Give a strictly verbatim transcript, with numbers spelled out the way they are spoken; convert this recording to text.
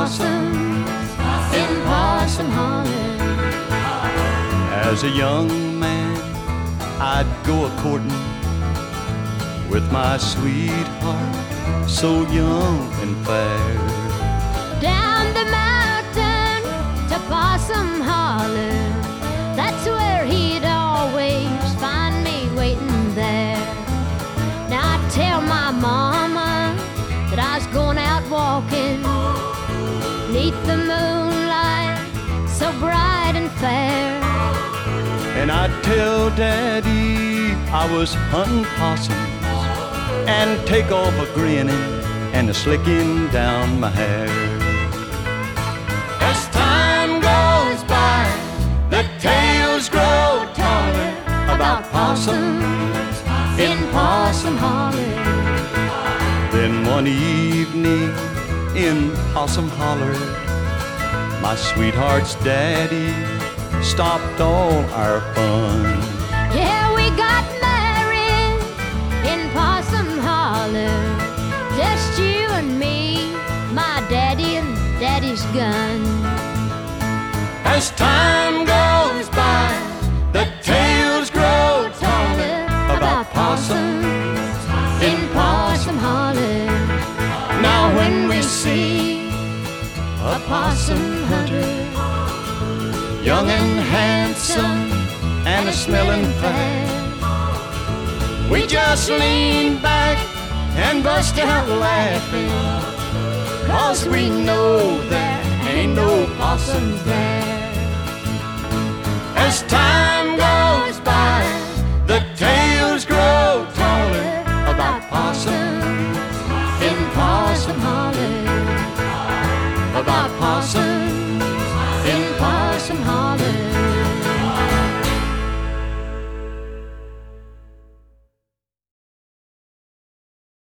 possums in Possum Holler. As a young man, I'd go a-courting with my sweetheart, so young and fair. Down the mountain to Possum Holler, that's where he'd always find me waiting there. Now I tell my mama that I was going out walking neath the moonlight so bright and fair. And I'd tell Daddy I was hunting possums and take off a grinning and a slicking down my hair. As time goes by, the tales grow taller about possums in Possum Holler. Then one evening in Possum Holler, my sweetheart's daddy stopped all our fun. Yeah, we got married in Possum Holler, just you and me, my daddy and daddy's gun. As time goes by, the tales grow taller about possums in Possum Holler. Now when we see a possum hunter, young and handsome and a smelling fat, we just lean back and bust out laughing, 'cause we know there ain't no possums there. As time goes by,